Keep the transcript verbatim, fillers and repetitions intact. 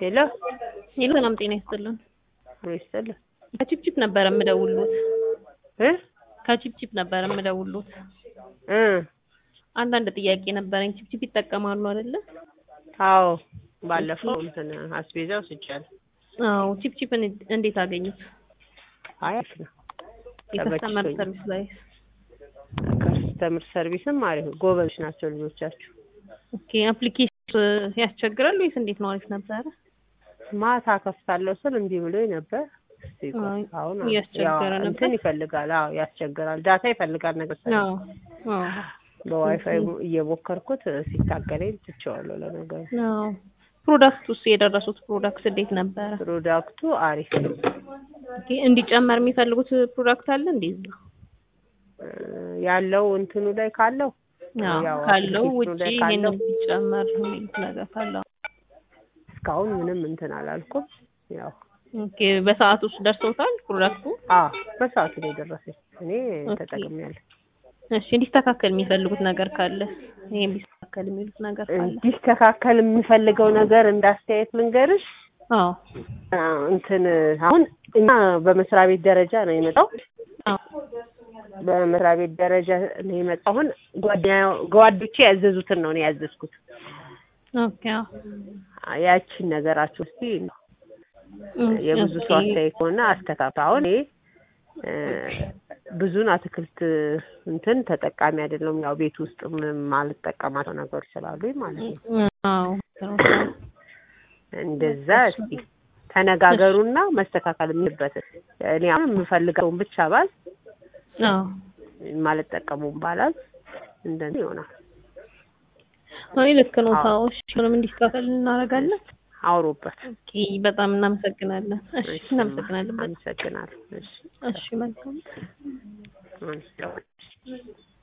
ሄሎ ሄሎ ሰላም ጤና ይስጥልን። ወይስል ከቺፕቺፕ ነበር የምደውሉት እ ከቺፕቺፕ ነበር የምደውሉት እ አንዳንድ ጥያቄ ነበረኝ። ቺፕቺፕ ይጠቀማሉ አይደለ? አዎ ባለፈው እንትን አስቤዛው ስጫለሁ። አዎ ቺፕቺፕን እንዴት አገኙት? አሪፍ ነው። የከስተመር ሰርቪስ ላይ ከስተመር ሰርቪስም አሪፍ ጎበዝ ናቸው ልጆቻችሁ። ኦኬ አፕሊኬሽን ያስቸግራል ወይስ እንዴት ነው? አሪፍ ነበረ። ማታ ከፍታለሁ ስል እምቢ ብሎኝ ነበር። አሁን ያስቸገረ ነበር። እንትን ይፈልጋል። አዎ ያስቸግራል። ዳታ ይፈልጋል ነገር ሰው። አዎ አዎ በዋይፋይ እየሞከርኩት ሲታገለኝ ትቼዋለሁ ለነገሩ። አዎ ፕሮዳክቱስ የደረሱት ፕሮዳክት እንዴት ነበረ? ፕሮዳክቱ አሪፍ ነው። ኦኬ እንዲጨመር የሚፈልጉት ፕሮዳክት አለ እንዴ? ያለው እንትኑ ላይ ካለው ያው ካለው ውጪ ይሄንን ቢጨመር ነገር ካለው እስካሁን ምንም እንትን አላልኩም። ያው ኦኬ በሰዓቱ ውስጥ ደርሶታል ፕሮዳክቱ? አዎ በሰዓቱ ላይ ደረሰኝ። እኔ ተጠቅሜያለሁ። እሺ እንዲስተካከል የሚፈልጉት ነገር ካለ ይሄን ቢስተካከል የሚሉት ነገር ካለ እንዲስተካከል የሚፈልገው ነገር እንዳስተያየት ልንገርሽ። አዎ እንትን አሁን እኛ በመስሪያ ቤት ደረጃ ነው የመጣው። አዎ በመስሪያ ቤት ደረጃ ነው የመጣው። አሁን ጓደኞቼ ያዘዙትን ነው እኔ ያዘዝኩት። ኦኬ ያቺን ነገራችሁ እስቲ የብዙ ሰው አስተያየት ሆነ አስተካክል። አሁን እኔ ብዙን አትክልት እንትን ተጠቃሚ አይደለም። ያው ቤት ውስጥ ምንም ማልጠቀማቸው ነገሮች ስላሉኝ ማለት ነው። አዎ እንደዛ እስቲ ተነጋገሩና መስተካከል የሚበት እኔ አሁን የምፈልገውን ብቻ ባል አዎ ማልጠቀሙም ባላል እንደዚህ ይሆናል። አይ ልክ ነው። ታውሽ ምንም እንዲስተካከል እናደርጋለን። አውሮበት። ኦኬ በጣም እናመሰግናለን። እሺ እናመሰግናለን። አመሰግናለሁ። እሺ እሺ መልካም